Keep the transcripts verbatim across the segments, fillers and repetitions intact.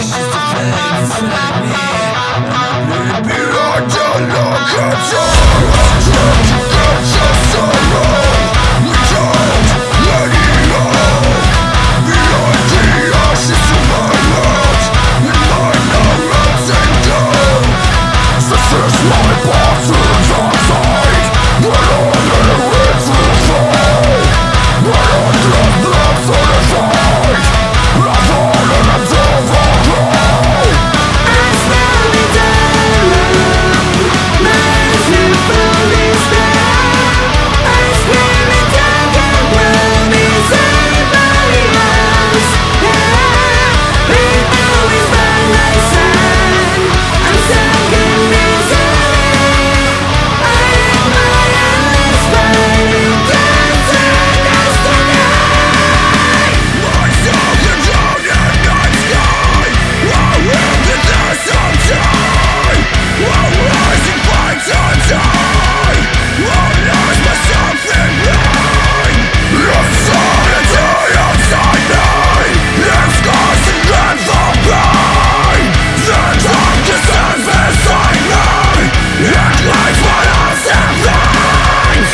wishes to fade inside me, and I bleed Behind the lock and door, I try to get your sorrow. We don't let it out. Behind the ashes of my heart, in my narrows and down. This is my boss's outside, but all that it will fall. But all the drops on the side, I fall and I don't fall. I slowly down, merciful is there. I scream in dark and bloom is anybody else. Yeah, people is by my side. I'm stuck in misery. I am my endless fighting against destiny. My soul is down in the sky. I will get there sometime. I'll rise and fight till die. I'll lose myself in blind. Insanity inside me. It's causing dreadful pain. The dark descends beside me. It lights what else and finds.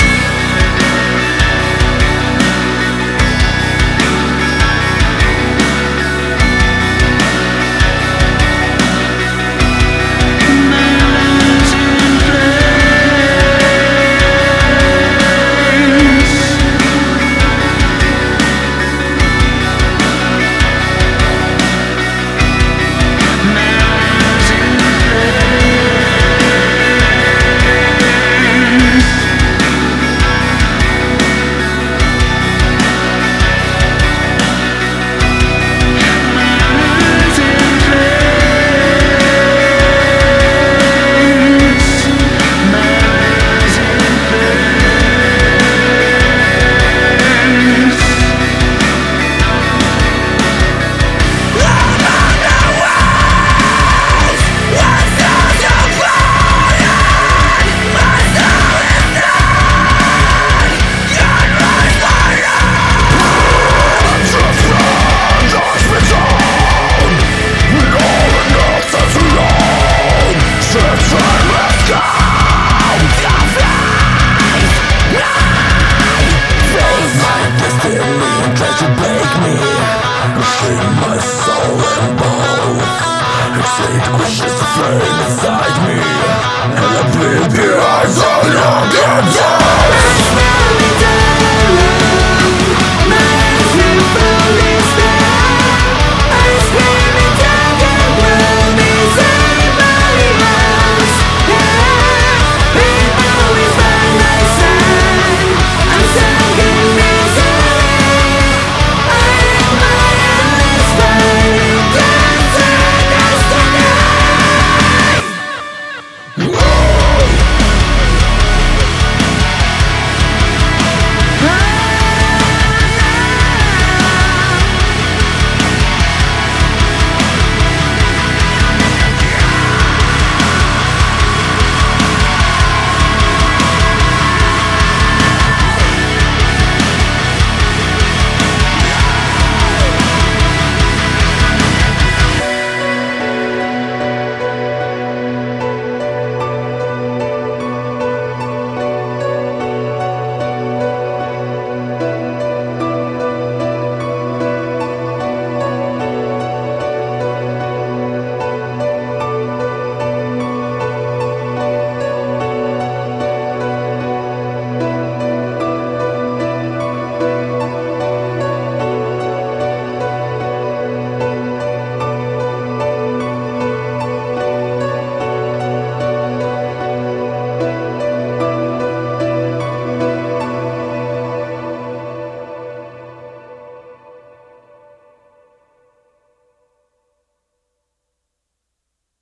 Wishes to flame inside me, and I bleed behind the lock and door. I slowly down.